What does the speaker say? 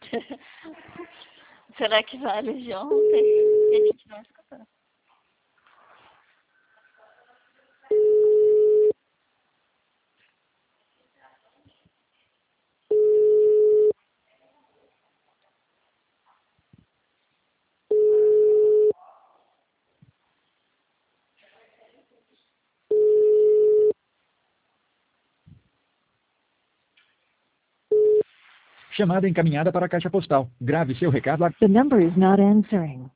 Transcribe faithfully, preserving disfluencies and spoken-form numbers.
Será que vale de ontem? Que a gente não escutou. Chamada encaminhada para a caixa postal. Grave seu recado. The number is not answering.